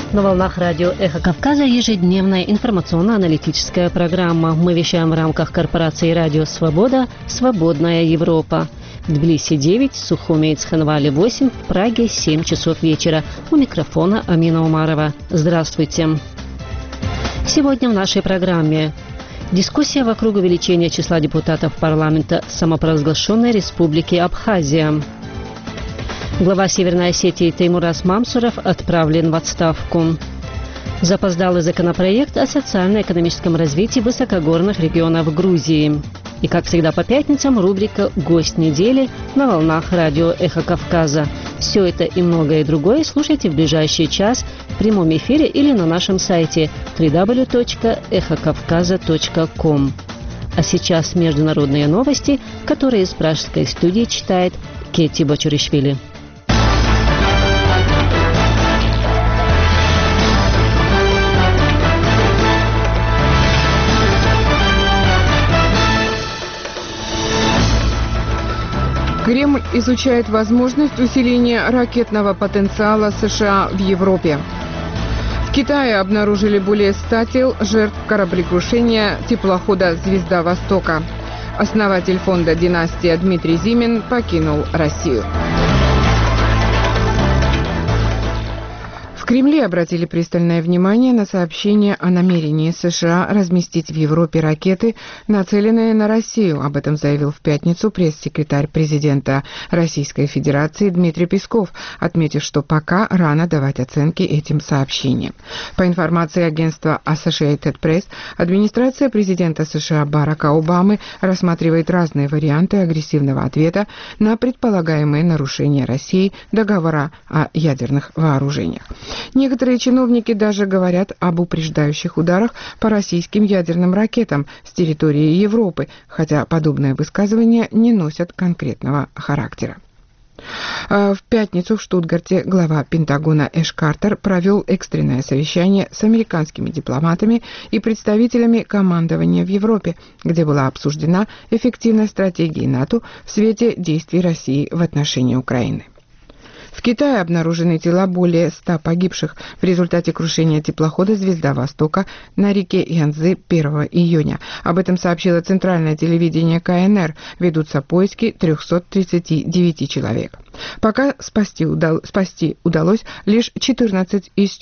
На волнах радио «Эхо Кавказа» ежедневная информационно-аналитическая программа. Мы вещаем в рамках корпорации «Радио Свобода» «Свободная Европа». В Тбилиси 9, Сухуми и Цхинвале 8, в Праге 7 часов вечера. У микрофона Амина Умарова. Здравствуйте. Сегодня в нашей программе дискуссия вокруг увеличения числа депутатов парламента самопровозглашенной республики Абхазия. Глава Северной Осетии Теймураз Мамсуров отправлен в отставку. Запоздалый законопроект о социально-экономическом развитии высокогорных регионов Грузии. И, как всегда по пятницам, рубрика «Гость недели» на волнах радио «Эхо Кавказа». Все это и многое другое слушайте в ближайший час в прямом эфире или на нашем сайте www.эхокавказа.com. А сейчас международные новости, которые из пражской студии читает Кетти Бочуришвили. Кремль изучает возможность усиления ракетного потенциала США в Европе. В Китае обнаружили более 100 тел жертв кораблекрушения теплохода «Звезда Востока». Основатель фонда «Династия» Дмитрий Зимин покинул Россию. В Кремле обратили пристальное внимание на сообщение о намерении США разместить в Европе ракеты, нацеленные на Россию. Об этом заявил в пятницу пресс-секретарь президента Российской Федерации Дмитрий Песков, отметив, что пока рано давать оценки этим сообщениям. По информации агентства Associated Press, администрация президента США Барака Обамы рассматривает разные варианты агрессивного ответа на предполагаемые нарушения Россией договора о ядерных вооружениях. Некоторые чиновники даже говорят об упреждающих ударах по российским ядерным ракетам с территории Европы, хотя подобные высказывания не носят конкретного характера. В пятницу в Штутгарте глава Пентагона Эш Картер провел экстренное совещание с американскими дипломатами и представителями командования в Европе, где была обсуждена эффективность стратегии НАТО в свете действий России в отношении Украины. В Китае обнаружены тела более 100 погибших в результате крушения теплохода «Звезда Востока» на реке Янцзы 1 июня. Об этом сообщило центральное телевидение КНР. Ведутся поиски 339 человек. Пока спасти удалось лишь 14 из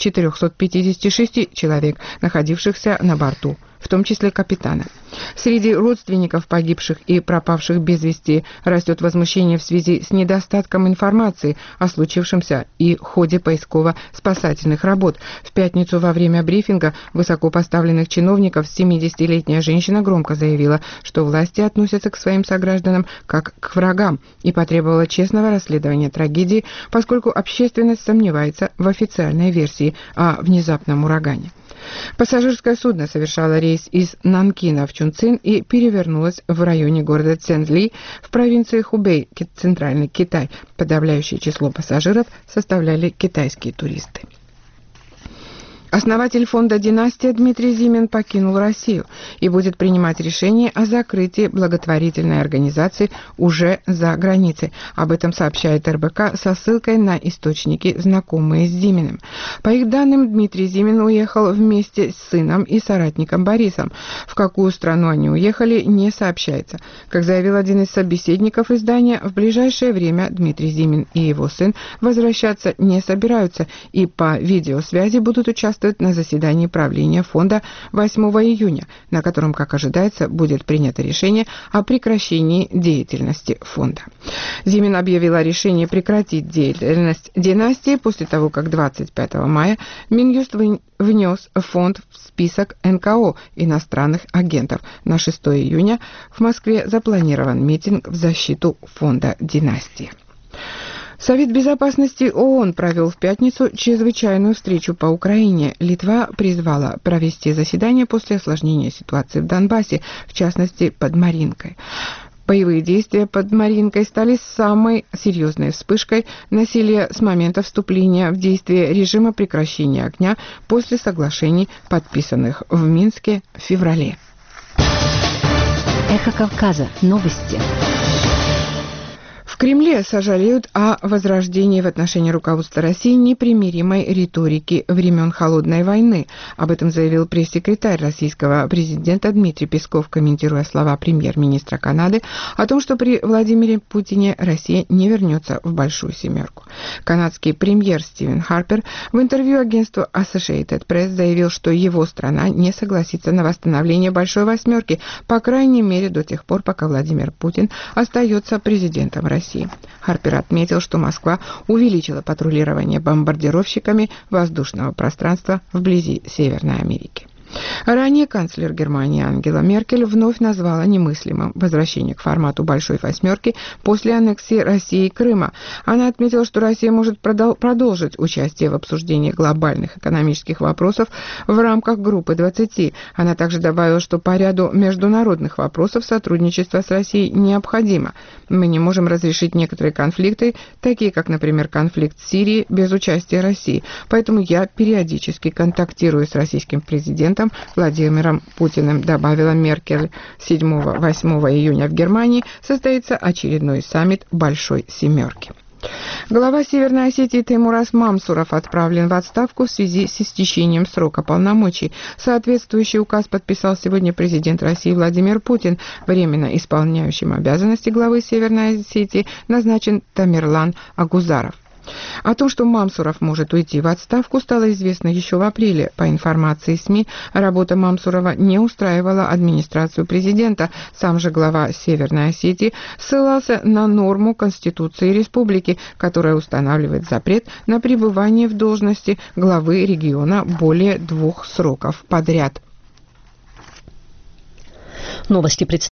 456 человек, находившихся на борту, в том числе капитана. Среди родственников погибших и пропавших без вести растет возмущение в связи с недостатком информации о случившемся и ходе поисково-спасательных работ. В пятницу во время брифинга высокопоставленных чиновников 70-летняя женщина громко заявила, что власти относятся к своим согражданам как к врагам, и потребовала честного расследования трагедии, поскольку общественность сомневается в официальной версии о внезапном урагане. Пассажирское судно совершало рейс из Нанкина в Чунцин и перевернулось в районе города Цзэнли в провинции Хубэй, центральный Китай. Подавляющее число пассажиров составляли китайские туристы. Основатель фонда «Династия» Дмитрий Зимин покинул Россию и будет принимать решение о закрытии благотворительной организации уже за границей. Об этом сообщает РБК со ссылкой на источники, знакомые с Зиминым. По их данным, Дмитрий Зимин уехал вместе с сыном и соратником Борисом. В какую страну они уехали, не сообщается. Как заявил один из собеседников издания, в ближайшее время Дмитрий Зимин и его сын возвращаться не собираются и по видеосвязи будут участвовать на заседании правления фонда 8 июня, на котором, как ожидается, будет принято решение о прекращении деятельности фонда. Зимин объявил о решении прекратить деятельность династии после того, как 25 мая Минюст внес фонд в список НКО иностранных агентов. На 6 июня в Москве запланирован митинг в защиту фонда «Династии». Совет безопасности ООН провел в пятницу чрезвычайную встречу по Украине. Литва призвала провести заседание после осложнения ситуации в Донбассе, в частности, под Маринкой. Боевые действия под Маринкой стали самой серьезной вспышкой насилия с момента вступления в действие режима прекращения огня после соглашений, подписанных в Минске в феврале. Эхо Кавказа. Новости. Кремле сожалеют о возрождении в отношении руководства России непримиримой риторики времен Холодной войны. Об этом заявил пресс-секретарь российского президента Дмитрий Песков, комментируя слова премьер-министра Канады о том, что при Владимире Путине Россия не вернется в Большую Семерку. Канадский премьер Стивен Харпер в интервью агентству Associated Press заявил, что его страна не согласится на восстановление Большой Восьмерки, по крайней мере до тех пор, пока Владимир Путин остается президентом России. Харпер отметил, что Москва увеличила патрулирование бомбардировщиками воздушного пространства вблизи Северной Америки. Ранее канцлер Германии Ангела Меркель вновь назвала немыслимым возвращение к формату Большой Восьмерки после аннексии России Крыма. Она отметила, что Россия может продолжить участие в обсуждении глобальных экономических вопросов в рамках группы 20. Она также добавила, что по ряду международных вопросов сотрудничество с Россией необходимо. Мы не можем разрешить некоторые конфликты, такие как, например, конфликт в Сирии, без участия России. Поэтому я периодически контактирую с российским президентом Владимиром Путиным, добавила Меркель. 7-8 июня в Германии состоится очередной саммит Большой Семерки. Глава Северной Осетии Теймураз Мамсуров отправлен в отставку в связи с истечением срока полномочий. Соответствующий указ подписал сегодня президент России Владимир Путин. Временно исполняющим обязанности главы Северной Осетии назначен Тамерлан Агузаров. О том, что Мамсуров может уйти в отставку, стало известно еще в апреле. По информации СМИ, работа Мамсурова не устраивала администрацию президента. Сам же глава Северной Осетии ссылался на норму Конституции республики, которая устанавливает запрет на пребывание в должности главы региона более 2 сроков подряд. Новости